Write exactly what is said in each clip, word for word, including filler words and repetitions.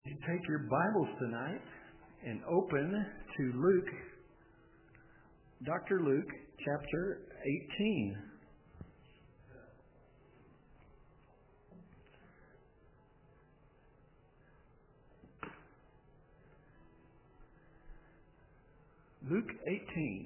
You take your Bibles tonight and open to Luke, Doctor Luke, chapter eighteen. Luke eighteen.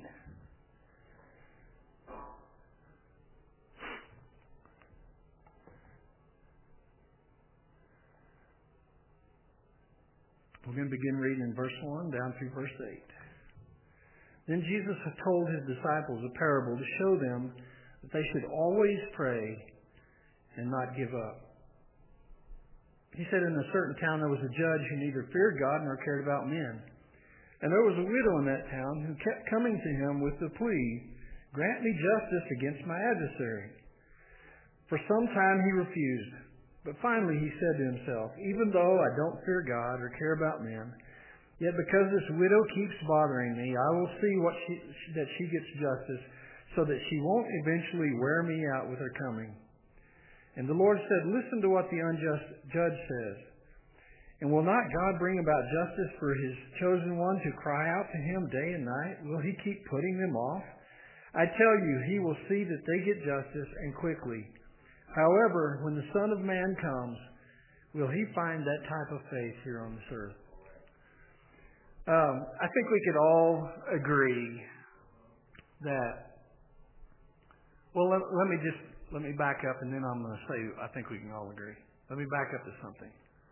We're going to begin reading in verse one down through verse eight. Then Jesus had told his disciples a parable to show them that they should always pray and not give up. He said, in a certain town there was a judge who neither feared God nor cared about men. And there was a widow in that town who kept coming to him with the plea, "Grant me justice against my adversary." For some time he refused. But finally he said to himself, "Even though I don't fear God or care about men, yet because this widow keeps bothering me, I will see what she, that she gets justice, so that she won't eventually wear me out with her coming." And the Lord said, "Listen to what the unjust judge says. And will not God bring about justice for his chosen ones who cry out to him day and night? Will he keep putting them off? I tell you, he will see that they get justice, and quickly. However, when the Son of Man comes, will he find that type of faith here on this earth?" Um, I think we could all agree that, well, let, let me just, let me back up and then I'm going to say I think we can all agree. Let me back up to something.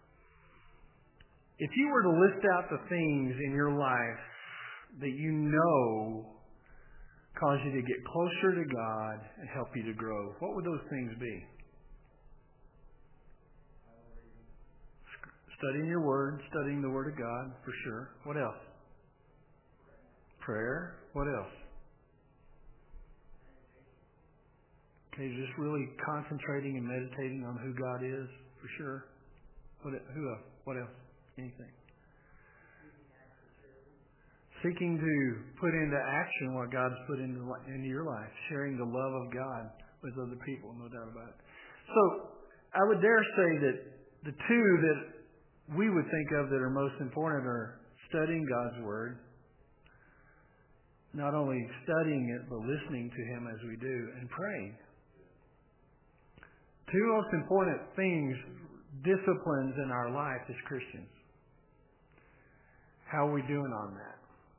If you were to list out the things in your life that you know cause you to get closer to God and help you to grow, what would those things be? Studying your Word, studying the Word of God, for sure. What else? Prayer. What else? Okay, just really concentrating and meditating on who God is, for sure. What? Who else? What else? Anything? Seeking to put into action what God's put into, into your life. Sharing the love of God with other people, no doubt about it. So, I would dare say that the two that we would think of that are most important are studying God's Word. Not only studying it, but listening to Him as we do, and praying. Two most important things, disciplines in our life as Christians. How are we doing on that?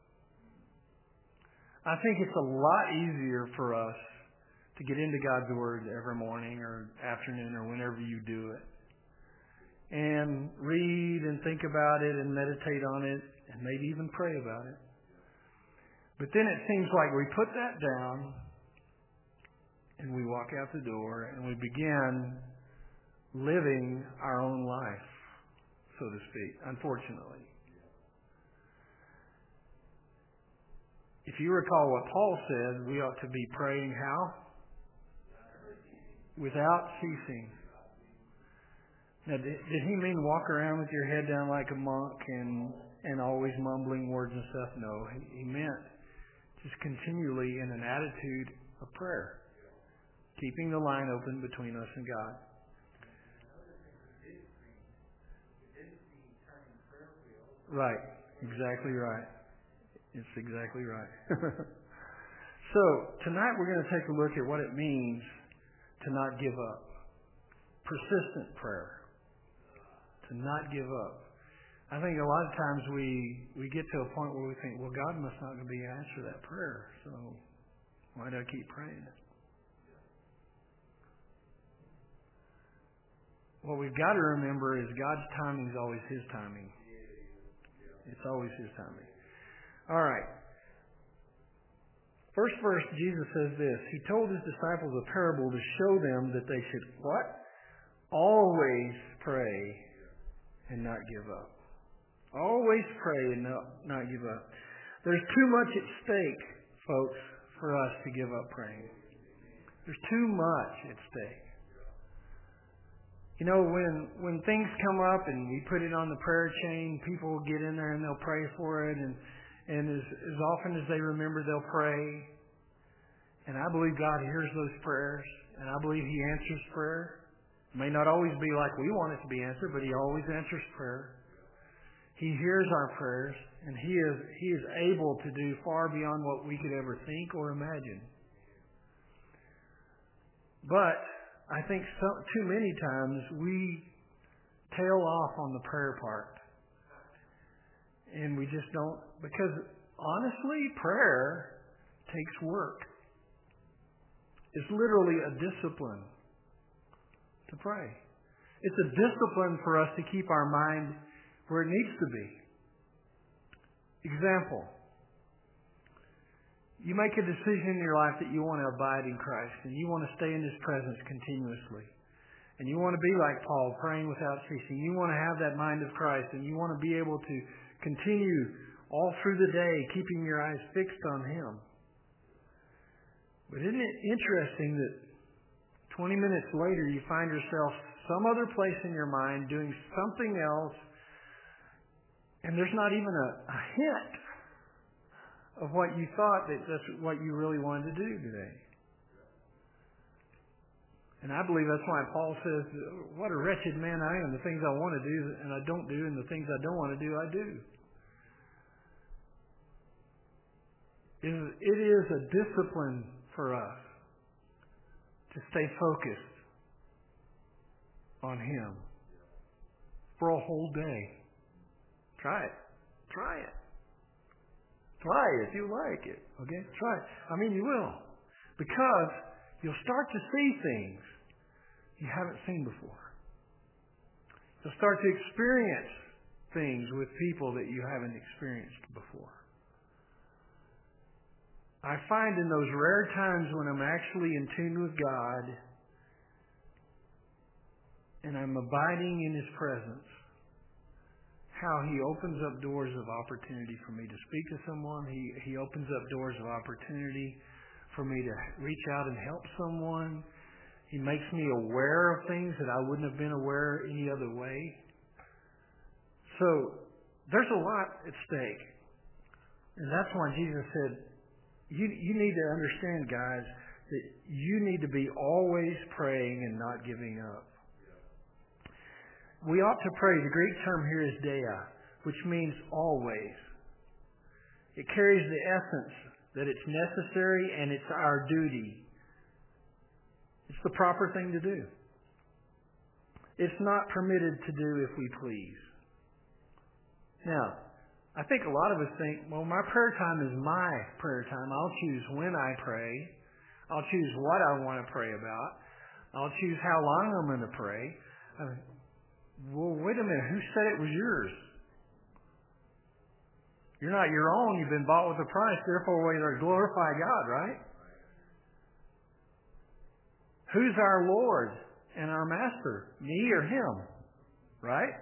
I think it's a lot easier for us to get into God's Word every morning or afternoon or whenever you do it, and read and think about it and meditate on it and maybe even pray about it. But then it seems like we put that down and we walk out the door and we begin living our own life, so to speak, unfortunately. If you recall what Paul said, we ought to be praying how? Without ceasing. Now, did, did he mean walk around with your head down like a monk and and always mumbling words and stuff? No, he, he meant just continually in an attitude of prayer, keeping the line open between us and God. Right, exactly right. It's exactly right. So, tonight we're going to take a look at what it means to not give up. Persistent prayer. To not give up. I think a lot of times we, we get to a point where we think, well, God must not be able to answer that prayer, so why do I keep praying it? What we've got to remember is God's timing is always His timing. It's always His timing. All right. First verse, Jesus says this. He told His disciples a parable to show them that they should what? Always pray and not give up. Always pray and not, not give up. There's too much at stake, folks, for us to give up praying. There's too much at stake. You know, when when things come up and we put it on the prayer chain, people will get in there and they'll pray for it, and And as, as often as they remember, they'll pray. And I believe God hears those prayers. And I believe He answers prayer. It may not always be like we want it to be answered, but He always answers prayer. He hears our prayers, and He is He is able to do far beyond what we could ever think or imagine. But I think so, too many times we tail off on the prayer part. And we just don't, because honestly, prayer takes work. It's literally a discipline to pray. It's a discipline for us to keep our mind where it needs to be. Example. You make a decision in your life that you want to abide in Christ and you want to stay in His presence continuously. And you want to be like Paul, praying without ceasing. You want to have that mind of Christ and you want to be able to continue all through the day keeping your eyes fixed on Him. But isn't it interesting that twenty minutes later you find yourself some other place in your mind doing something else and there's not even a, a hint of what you thought that that's what you really wanted to do today. And I believe that's why Paul says, what a wretched man I am. The things I want to do and I don't do, and the things I don't want to do, I do. It is a discipline for us to stay focused on Him for a whole day. Try it. Try it. Try it if you like it. Okay? Try it. I mean, you will. Because you'll start to see things you haven't seen before. You'll start to experience things with people that you haven't experienced before. I find in those rare times when I'm actually in tune with God and I'm abiding in His presence, how He opens up doors of opportunity for me to speak to someone. He He opens up doors of opportunity for me to reach out and help someone. He makes me aware of things that I wouldn't have been aware any other way. So there's a lot at stake. And that's why Jesus said, you, you need to understand, guys, that you need to be always praying and not giving up. We ought to pray. The Greek term here is dea, which means always. It carries the essence that it's necessary and it's our duty. It's the proper thing to do. It's not permitted to do if we please. Now, I think a lot of us think, well, my prayer time is my prayer time. I'll choose when I pray. I'll choose what I want to pray about. I'll choose how long I'm going to pray. I mean, well, wait a minute. Who said it was yours? You're not your own. You've been bought with a price. Therefore, we are to glorify God, right? Who's our Lord and our Master? Me or Him? Right?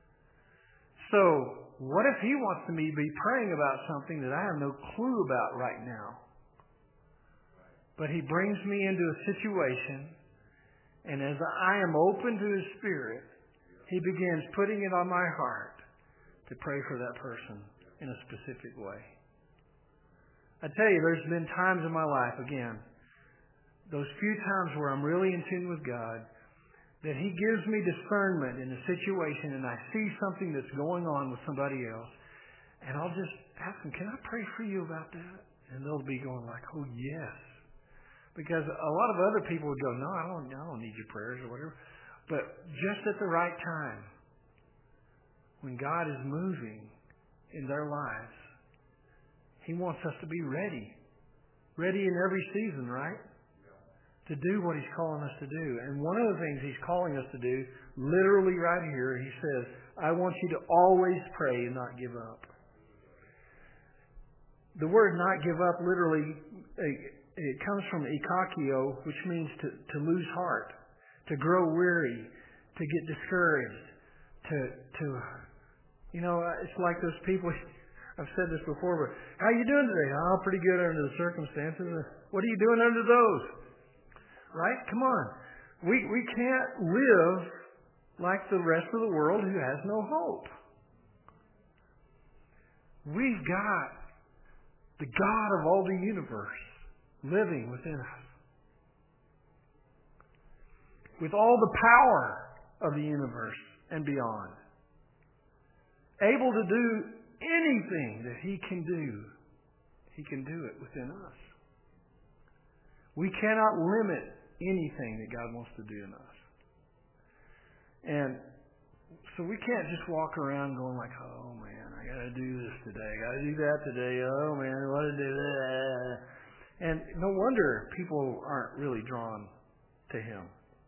So, what if He wants me to be praying about something that I have no clue about right now? But He brings me into a situation, and as I am open to His Spirit, He begins putting it on my heart to pray for that person in a specific way. I tell you, there's been times in my life, again, those few times where I'm really in tune with God, that He gives me discernment in a situation and I see something that's going on with somebody else, and I'll just ask them, can I pray for you about that? And they'll be going like, oh yes. Because a lot of other people would go, no, I don't, I don't need your prayers or whatever. But just at the right time, when God is moving in their lives, He wants us to be ready. Ready in every season, right? To do what He's calling us to do. And one of the things He's calling us to do, literally right here, He says, I want you to always pray and not give up. The word not give up literally, it comes from ikakio, which means to, to lose heart, to grow weary, to get discouraged, to, to, you know, it's like those people, I've said this before, but how are you doing today? Oh, pretty good under the circumstances. What are you doing under those? Right? Come on. We we can't live like the rest of the world who has no hope. We've got the God of all the universe living within us. With all the power of the universe and beyond. able to do anything that He can do, He can do it within us. We cannot limit anything that God wants to do in us. And so we can't just walk around going like, oh man, I got to do this today. I got to do that today. Oh man, what to do that? And no wonder people aren't really drawn to Him.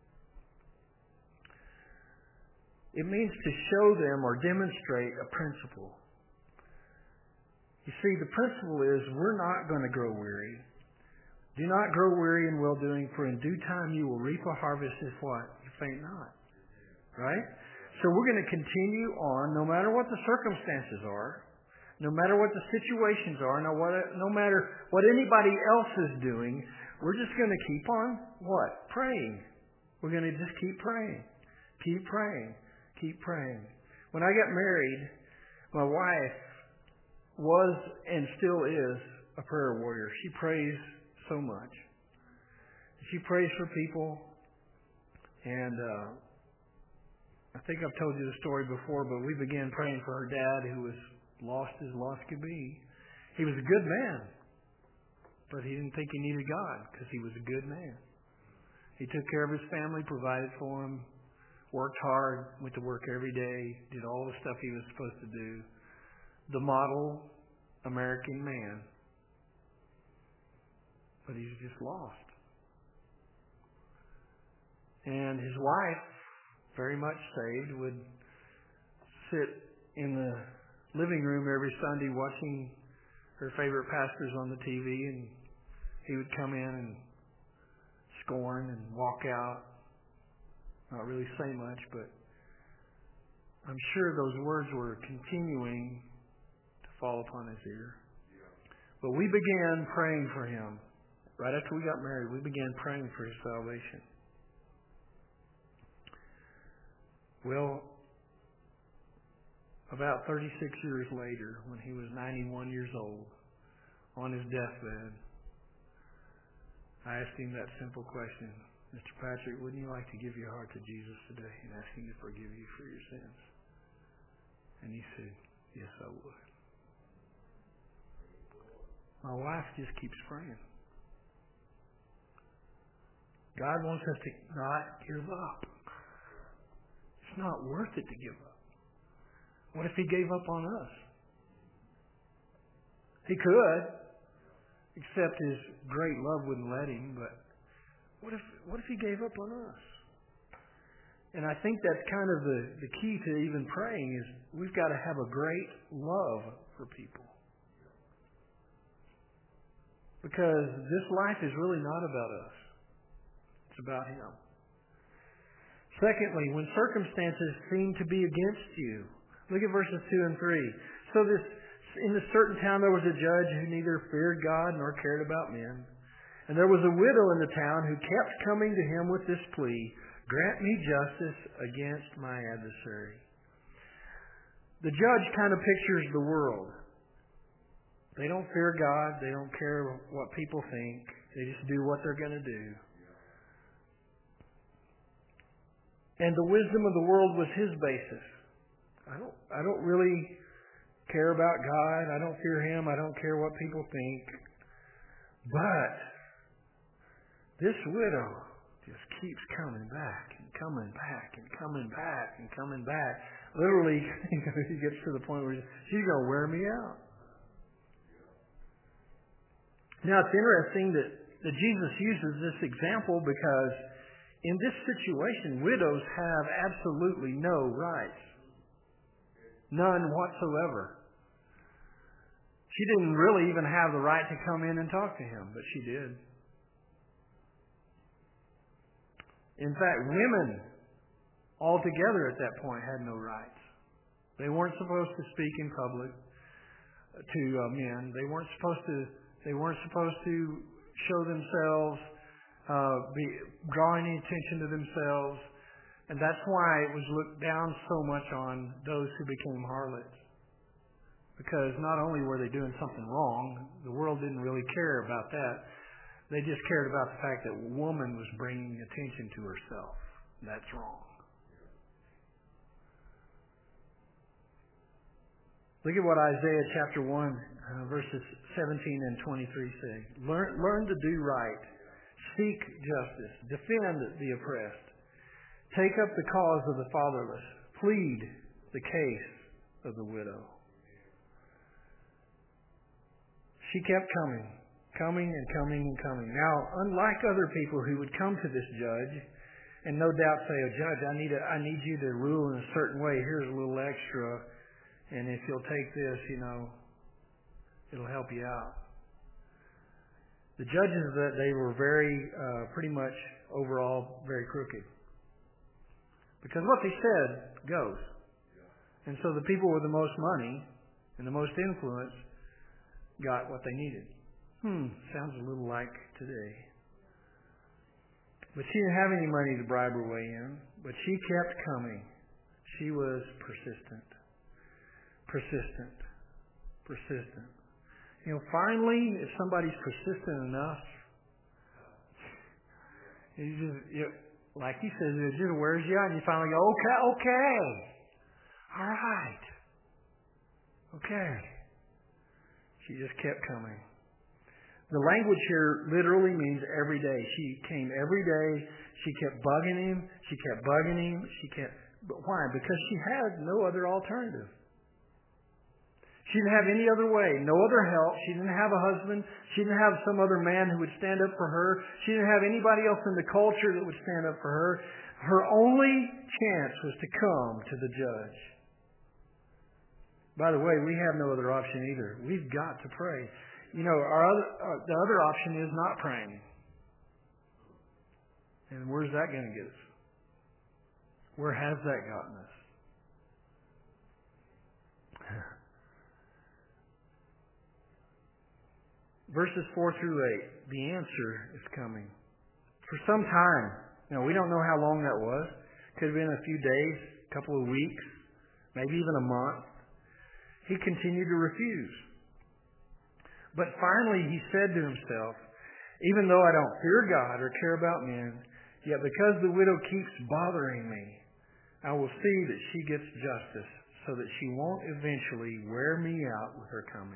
It means to show them or demonstrate a principle. You see, the principle is we're not going to grow weary. Do not grow weary in well-doing, for in due time you will reap a harvest if what? You faint not. Right? So we're going to continue on no matter what the circumstances are, no matter what the situations are, no, what, no matter what anybody else is doing, we're just going to keep on what? Praying. We're going to just keep praying. Keep praying. Keep praying. When I got married, my wife was and still is a prayer warrior. She prays so much. She prays for people, and uh, I think I've told you the story before, but we began praying for her dad, who was lost as lost could be. He was a good man, but he didn't think he needed God because he was a good man. He took care of his family, provided for him, worked hard, went to work every day, did all the stuff he was supposed to do. The model American man. But he's just lost. And his wife, very much saved, would sit in the living room every Sunday watching her favorite pastors on the T V, and he would come in and scorn and walk out. Not really say much, but I'm sure those words were continuing to fall upon his ear. But we began praying for him. Right after we got married, we began praying for his salvation. Well, about thirty-six years later, when he was ninety-one years old, on his deathbed, I asked him that simple question, Mister Patrick, wouldn't you like to give your heart to Jesus today and ask Him to forgive you for your sins? And he said, yes, I would. My wife just keeps praying. God wants us to not give up. It's not worth it to give up. What if He gave up on us? He could, except His great love wouldn't let Him, but what if what if He gave up on us? And I think that's kind of the, the key to even praying is we've got to have a great love for people. Because this life is really not about us. It's about Him. Secondly, when circumstances seem to be against you. Look at verses two and three. So this in this certain town there was a judge who neither feared God nor cared about men. And there was a widow in the town who kept coming to him with this plea, grant me justice against my adversary. The judge kind of pictures the world. They don't fear God. They don't care what people think. They just do what they're going to do. And the wisdom of the world was his basis. I don't, I don't really care about God. I don't fear Him. I don't care what people think. But this widow just keeps coming back and coming back and coming back and coming back. Literally, he gets to the point where she's going to wear me out. Now, it's interesting that, that Jesus uses this example because in this situation, widows have absolutely no rights. None whatsoever. She didn't really even have the right to come in and talk to him, but she did. In fact, women altogether at that point had no rights. They weren't supposed to speak in public to uh, men. They weren't supposed to. They weren't supposed to show themselves, uh, be, draw any attention to themselves, and that's why it was looked down so much on those who became harlots. Because not only were they doing something wrong, the world didn't really care about that. They just cared about the fact that a woman was bringing attention to herself. That's wrong. Look at what Isaiah chapter one, uh, verses seventeen and twenty-three say. Learn, learn to do right. Seek justice. Defend the oppressed. Take up the cause of the fatherless. Plead the case of the widow. She kept coming, coming and coming and coming. Now, unlike other people who would come to this judge and no doubt say, "Oh, judge, I need a, I need you to rule in a certain way. Here's a little extra, and if you'll take this, you know, it'll help you out." The judges, that they were very, uh, pretty much overall very crooked, because what they said goes. And so the people with the most money and the most influence got what they needed. Hmm, sounds a little like today. But she didn't have any money to bribe her way in, but she kept coming. She was persistent. Persistent. Persistent. You know, finally, if somebody's persistent enough, you just, you, like he says, it just wears you out, and you finally go, okay, okay, all right, okay. She just kept coming. The language here literally means every day. She came every day. She kept bugging him. She kept bugging him. She kept. But why? Because she had no other alternative. She didn't have any other way, no other help. She didn't have a husband. She didn't have some other man who would stand up for her. She didn't have anybody else in the culture that would stand up for her. Her only chance was to come to the judge. By the way, we have no other option either. We've got to pray. You know, our other, uh, the other option is not praying. And where's that going to get us? Where has that gotten us? Verses four through eight, the answer is coming. For some time, you know, we don't know how long that was. Could have been a few days, a couple of weeks, maybe even a month. He continued to refuse. But finally he said to himself, even though I don't fear God or care about men, yet because the widow keeps bothering me, I will see that she gets justice so that she won't eventually wear me out with her coming.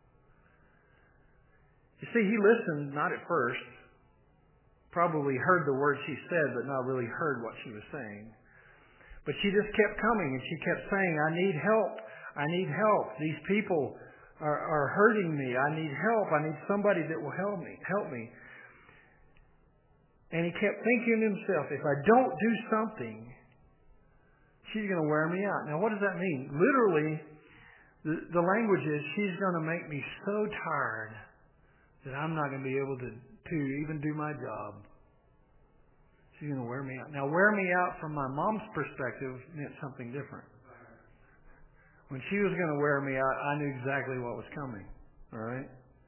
You see, he listened, not at first. Probably heard the words she said, but not really heard what she was saying. But she just kept coming, and she kept saying, I need help. I need help. These people are, are hurting me. I need help. I need somebody that will help me. Help me. And he kept thinking to himself, if I don't do something, she's going to wear me out. Now, what does that mean? Literally, the, the language is, she's going to make me so tired that I'm not going to be able to, to even do my job. She's going to wear me out. Now, wear me out from my mom's perspective meant something different. When she was going to wear me out, I knew exactly what was coming. All right?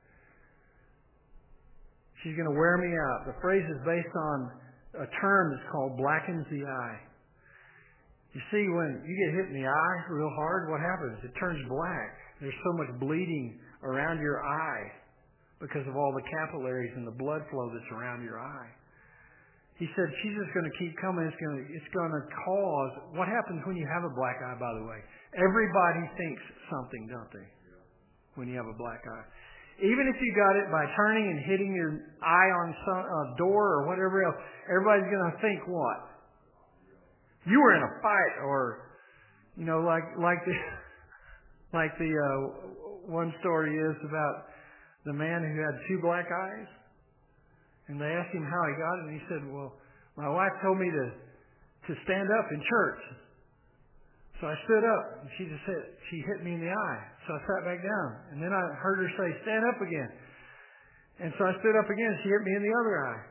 She's going to wear me out. The phrase is based on a term that's called blackens the eye. You see, when you get hit in the eye real hard, what happens? It turns black. There's so much bleeding around your eye because of all the capillaries and the blood flow that's around your eye. He said, she's just going to keep coming. It's going to, it's going to cause... What happens when you have a black eye, by the way? Everybody thinks something, don't they? When you have a black eye. Even if you got it by turning and hitting your eye on some uh, door or whatever else, everybody's going to think what? You were in a fight, or, you know, like like the, like the uh, one story is about the man who had two black eyes. And they asked him how he got it, and he said, well, my wife told me to to stand up in church. So I stood up, and she just hit, she hit me in the eye. So I sat back down. And then I heard her say, stand up again. And so I stood up again, she hit me in the other eye.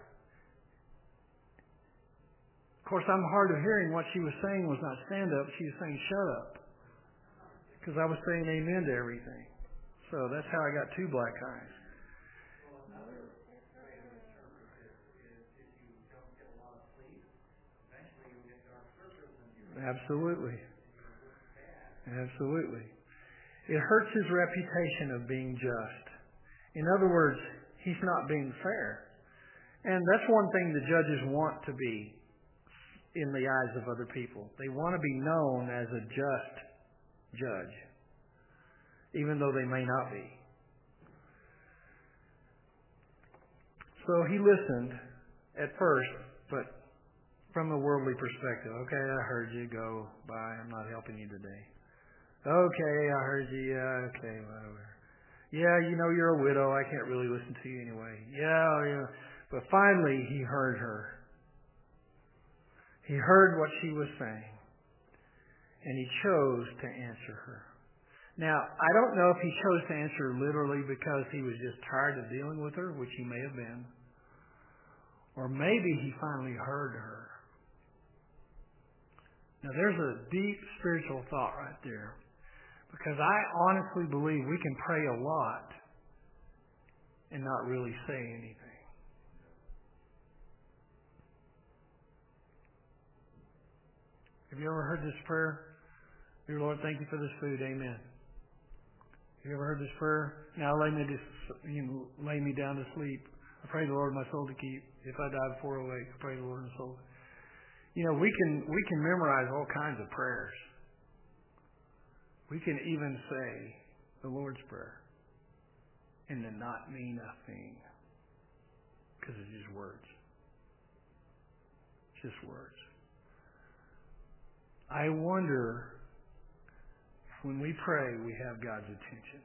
Of course, I'm hard of hearing. What she was saying was not stand up, she was saying shut up. Because I was saying amen to everything. So that's how I got two black eyes. Absolutely. Absolutely. It hurts his reputation of being just. In other words, he's not being fair. And that's one thing the judges want to be in the eyes of other people. They want to be known as a just judge. even though they may not be. So he listened at first, but from a worldly perspective. Okay, I heard you. Go. Bye. I'm not helping you today. Okay, I heard you. Yeah, okay, whatever. Yeah, you know, you're a widow. I can't really listen to you anyway. Yeah, yeah. But finally, he heard her. He heard what she was saying. And he chose to answer her. Now, I don't know if he chose to answer literally because he was just tired of dealing with her, which he may have been. Or maybe he finally heard her. Now, there's a deep spiritual thought right there. Because I honestly believe we can pray a lot and not really say anything. Have you ever heard this prayer? Dear Lord, thank you for this food. Amen. Have you ever heard this prayer? Now lay me, to, you know, lay me down to sleep. I pray the Lord my soul to keep. If I die before I wake, I pray the Lord my soul. You know, we can we can memorize all kinds of prayers. We can even say the Lord's Prayer and then not mean a thing because it's just words. It's just words. I wonder if when we pray we have God's attention.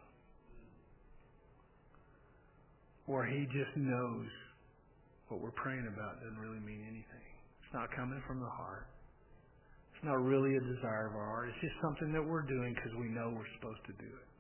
Or He just knows what we're praying about doesn't really mean anything. It's not coming from the heart. It's not really a desire of our heart. It's just something that we're doing because we know we're supposed to do it.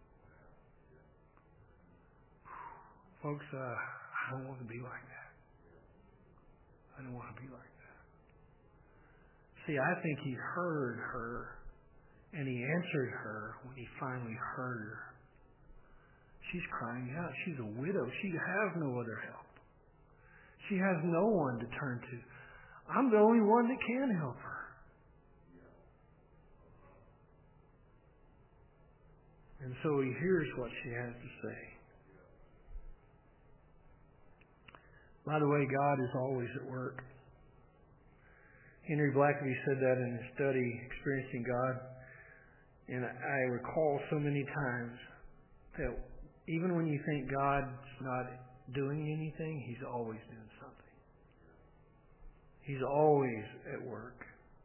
Folks, uh, I don't want to be like that. I don't want to be like that. See, I think he heard her and he answered her when he finally heard her. She's crying out. She's a widow. She has no other help. She has no one to turn to. I'm the only one that can help her. And so he hears what she has to say. By the way, God is always at work. Henry Blackaby said that in his study, Experiencing God. And I recall so many times that even when you think God's not doing anything, He's always doing something. He's always at work.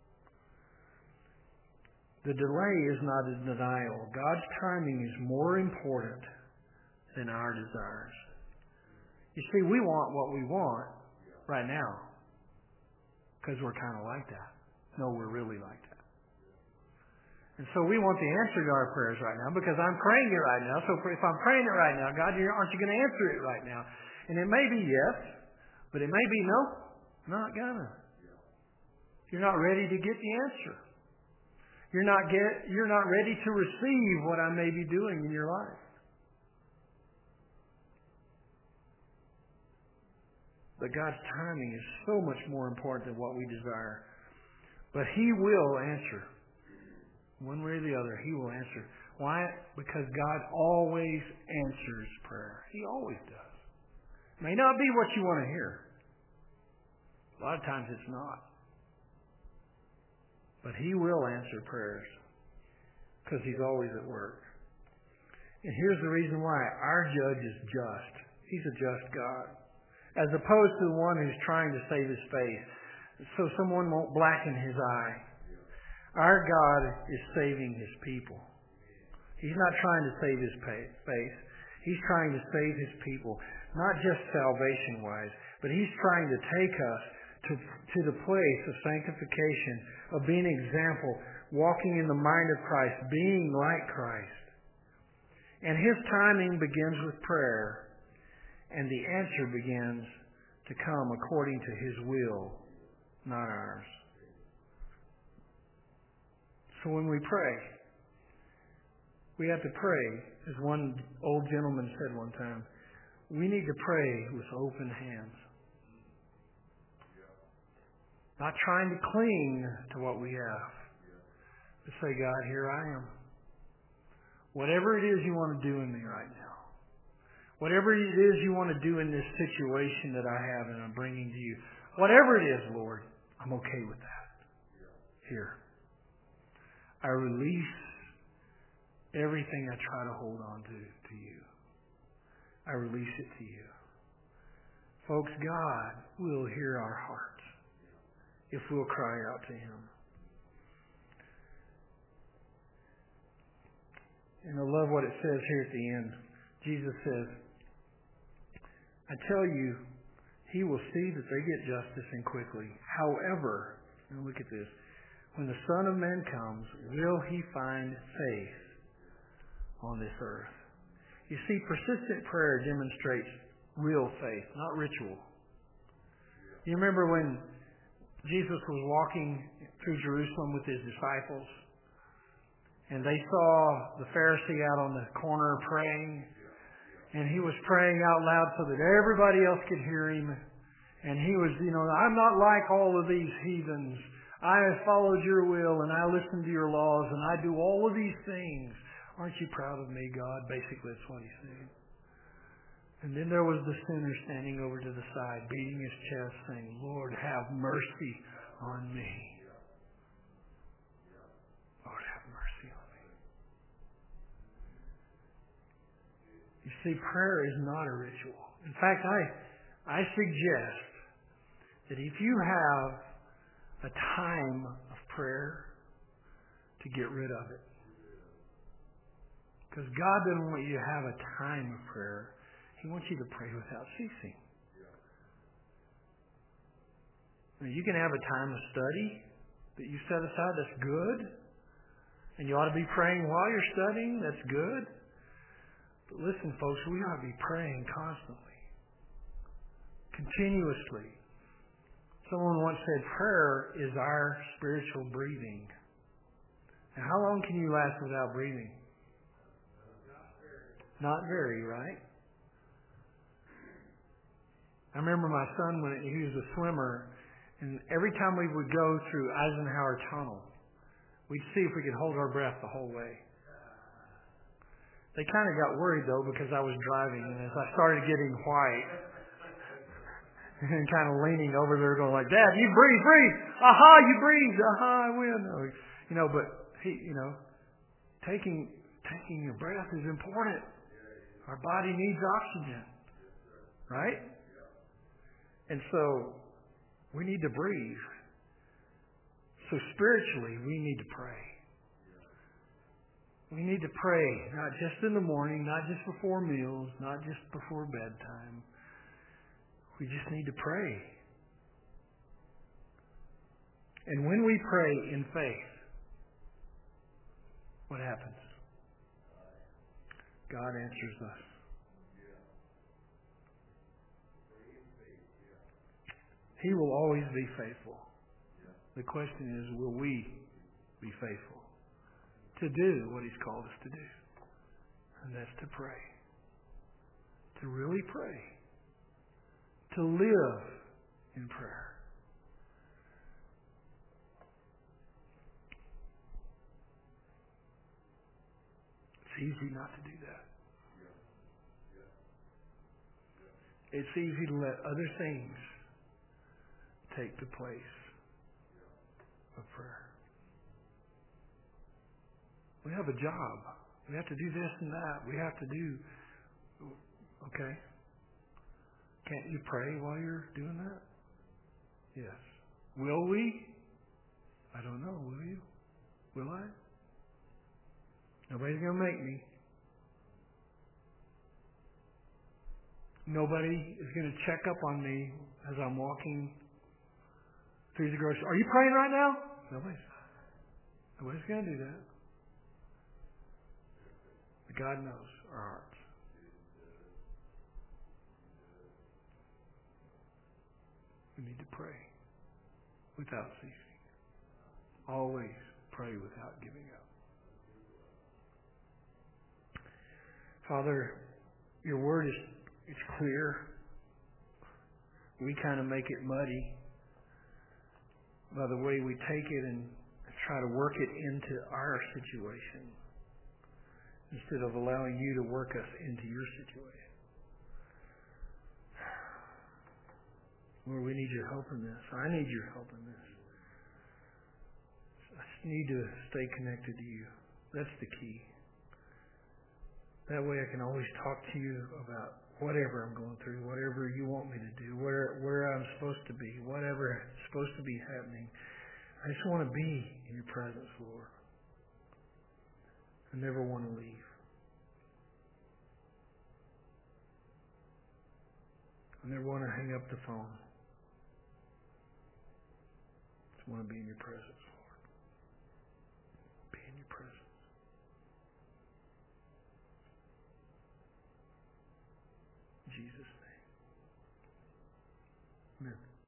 The delay is not a denial. God's timing is more important than our desires. You see, we want what we want right now because we're kind of like that. No, we're really like that. And so we want the answer to our prayers right now because I'm praying it right now. So if I'm praying it right now, God, aren't you going to answer it right now? And it may be yes, but it may be no, not gonna. You're not ready to get the answer. You're not get, you're not ready to receive what I may be doing in your life. But God's timing is so much more important than what we desire. But He will answer. One way or the other, He will answer. Why? Because God always answers prayer. He always does. It may not be what you want to hear. A lot of times it's not. But He will answer prayers because He's always at work. And here's the reason why. Our judge is just. He's a just God. As opposed to the one who's trying to save his face so someone won't blacken his eye. Our God is saving His people. He's not trying to save His face. He's trying to save His people. Not just salvation-wise, but He's trying to take us to, to the place of sanctification, of being an example, walking in the mind of Christ, being like Christ. And His timing begins with prayer, and the answer begins to come according to His will, not ours. So when we pray, we have to pray, as one old gentleman said one time, we need to pray with open hands. Not trying to cling to what we have. But say, God, here I am. Whatever it is you want to do in me right now. Whatever it is you want to do in this situation that I have and I'm bringing to you. Whatever it is, Lord, I'm okay with that. Here. I release everything I try to hold on to, to you. I release it to you. Folks, God will hear our hearts if we'll cry out to Him. And I love what it says here at the end. Jesus says, I tell you, He will see that they get justice and quickly. However, now look at this. When the Son of Man comes, will He find faith on this earth? You see, persistent prayer demonstrates real faith, not ritual. You remember when Jesus was walking through Jerusalem with His disciples, and they saw the Pharisee out on the corner praying, and he was praying out loud so that everybody else could hear him. And he was, you know, I'm not like all of these heathens. I have followed your will, and I listen to your laws, and I do all of these things. Aren't you proud of me, God? Basically, that's what he said. And then there was the sinner standing over to the side, beating his chest, saying, Lord, have mercy on me. Lord, have mercy on me. You see, prayer is not a ritual. In fact, I, I suggest that if you have a time of prayer, to get rid of it. Because God doesn't want you to have a time of prayer. He wants you to pray without ceasing. Now, you can have a time of study that you set aside. That's good. And you ought to be praying while you're studying. That's good. But listen, folks, we ought to be praying constantly. Continuously. Someone once said prayer is our spiritual breathing. Now, how long can you last without breathing? Not very, right? I remember my son when he was a swimmer, and every time we would go through Eisenhower Tunnel, we'd see if we could hold our breath the whole way. They kind of got worried, though, because I was driving, and as I started getting white and kind of leaning over there going like, Dad, you breathe, breathe! Aha, you breathe! Aha, I win! You know, but, he, you know, taking taking your breath is important. Our body needs oxygen, right? And so we need to breathe. So spiritually, we need to pray. We need to pray, not just in the morning, not just before meals, not just before bedtime. We just need to pray. And when we pray in faith, what happens? God answers us. He will always be faithful. The question is, will we be faithful to do what He's called us to do? And that's to pray. To really pray. To live in prayer. It's easy not to do that. It's easy to let other things take the place of prayer. We have a job. We have to do this and that. We have to do... Okay. Can't you pray while you're doing that? Yes. Will we? I don't know. Will you? Will I? Nobody's going to make me. Nobody is going to check up on me as I'm walking through the grocery. Are you praying right now? Nobody's. Nobody's going to do that. But God knows our hearts. We need to pray without ceasing. Always pray without giving up. Father, your word is it's clear. We kind of make it muddy by the way we take it and try to work it into our situation instead of allowing you to work us into your situation. Lord, we need your help in this. I need your help in this. I just need to stay connected to you. That's the key. That way I can always talk to you about whatever I'm going through, whatever you want me to do, where where I'm supposed to be, whatever is supposed to be happening. I just want to be in your presence, Lord. I never want to leave. I never want to hang up the phone. I just want to be in your presence, Lord. Be in your presence. In Jesus' name. Amen.